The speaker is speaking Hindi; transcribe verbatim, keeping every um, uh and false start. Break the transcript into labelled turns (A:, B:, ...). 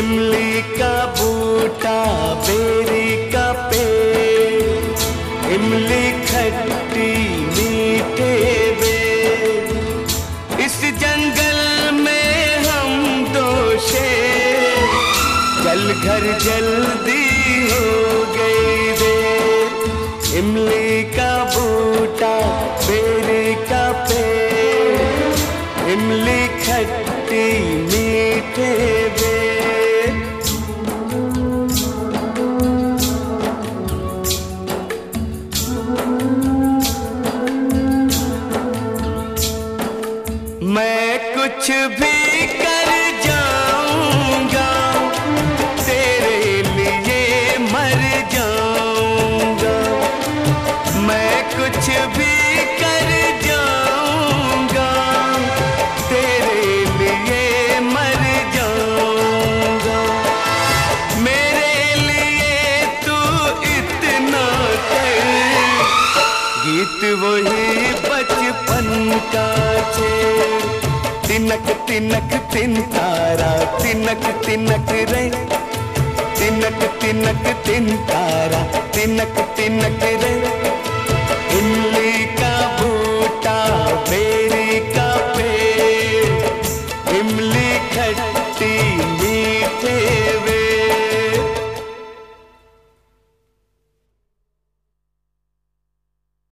A: इमली का बूटा, बेरी का पेड़, इमली खट्टी मीठे बेर। इस जंगल में हम दो शेर, चल घर जल्दी हो गई देर। इमली का बूटा, बेरी का पेड़, इमली खट्टी मीठे बेर। मैं कुछ भी कर जाऊंगा, तेरे लिए मर जाऊंगा। मैं कुछ भी कर जाऊंगा, तेरे लिए मर जाऊंगा। मेरे लिए तू इतना कर, गीत वही बचपन का छेड़। तिनक तिनक तिन तारा, तिनक तिनक रे, तिनक तिनक तिन तारा, तिनक तिनक रे। इमली का बूटा, बेर